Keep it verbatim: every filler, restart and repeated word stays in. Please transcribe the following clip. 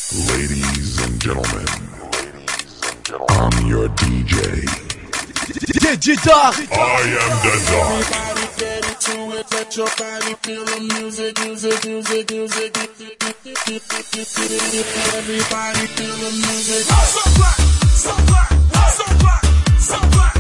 Ladies and gentlemen, I'm your D J. Digital. I am the Dark. Everybody get into it, let your body feel the music, music, music, music. Everybody feel the music. So black, so black, so black, so black.